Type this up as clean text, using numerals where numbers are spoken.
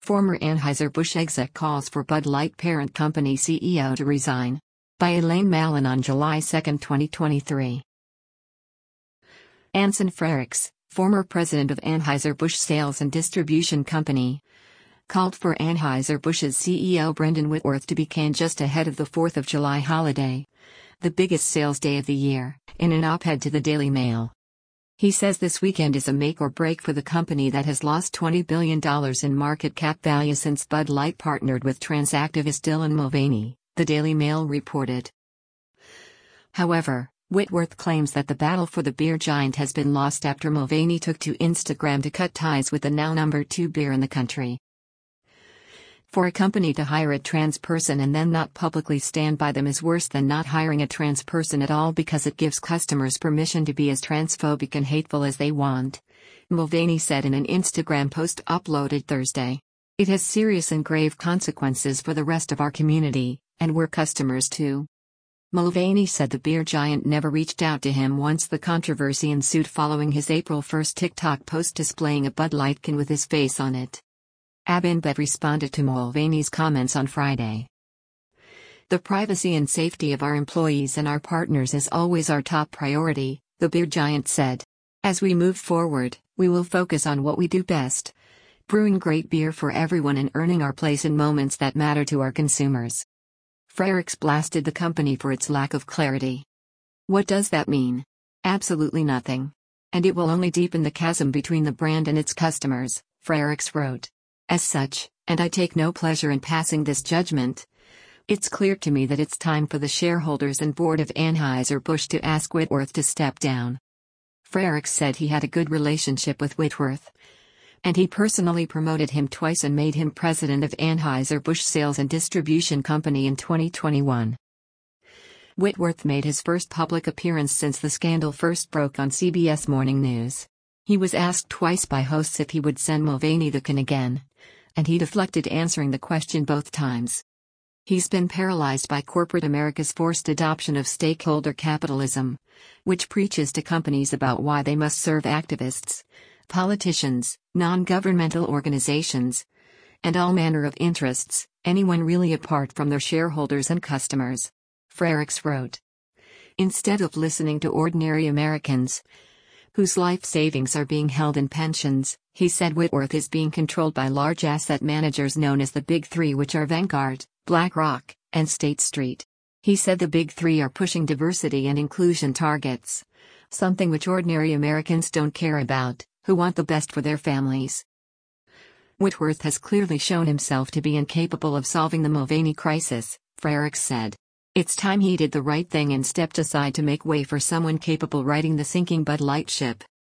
Former Anheuser-Busch exec calls for Bud Light parent company CEO to resign. By Elaine Mallon on July 2, 2023. Anson Frerichs, former president of Anheuser-Busch Sales and Distribution Company, called for Anheuser-Busch's CEO Brendan Whitworth to be canned just ahead of the 4th of July holiday, the biggest sales day of the year, in an op-ed to the Daily Mail. He says this weekend is a make or break for the company that has lost $20 billion in market cap value since Bud Light partnered with transactivist Dylan Mulvaney, the Daily Mail reported. However, Whitworth claims that the battle for the beer giant has been lost after Mulvaney took to Instagram to cut ties with the now number 2 beer in the country. For a company to hire a trans person and then not publicly stand by them is worse than not hiring a trans person at all because it gives customers permission to be as transphobic and hateful as they want, Mulvaney said in an Instagram post uploaded Thursday. It has serious and grave consequences for the rest of our community, and we're customers too. Mulvaney said the beer giant never reached out to him once the controversy ensued following his April 1 TikTok post displaying a Bud Light can with his face on it. AB InBev responded to Mulvaney's comments on Friday. The privacy and safety of our employees and our partners is always our top priority, the beer giant said. As we move forward, we will focus on what we do best: brewing great beer for everyone and earning our place in moments that matter to our consumers. Frerichs blasted the company for its lack of clarity. What does that mean? Absolutely nothing. And it will only deepen the chasm between the brand and its customers, Frerichs wrote. As such, and I take no pleasure in passing this judgment, it's clear to me that it's time for the shareholders and board of Anheuser-Busch to ask Whitworth to step down. Frerichs said he had a good relationship with Whitworth, and he personally promoted him twice and made him president of Anheuser-Busch Sales and Distribution Company in 2021. Whitworth made his first public appearance since the scandal first broke on CBS Morning News. He was asked twice by hosts if he would send Mulvaney the can again, and he deflected answering the question both times. He's been paralyzed by corporate America's forced adoption of stakeholder capitalism, which preaches to companies about why they must serve activists, politicians, non-governmental organizations, and all manner of interests, anyone really apart from their shareholders and customers, Frerichs wrote. Instead of listening to ordinary Americans, whose life savings are being held in pensions, he said Whitworth is being controlled by large asset managers known as the Big Three, which are Vanguard, BlackRock, and State Street. He said the Big Three are pushing diversity and inclusion targets, something which ordinary Americans don't care about, who want the best for their families. Whitworth has clearly shown himself to be incapable of solving the Mulvaney crisis, Frerichs said. It's time he did the right thing and stepped aside to make way for someone capable righting the sinking Bud Light ship.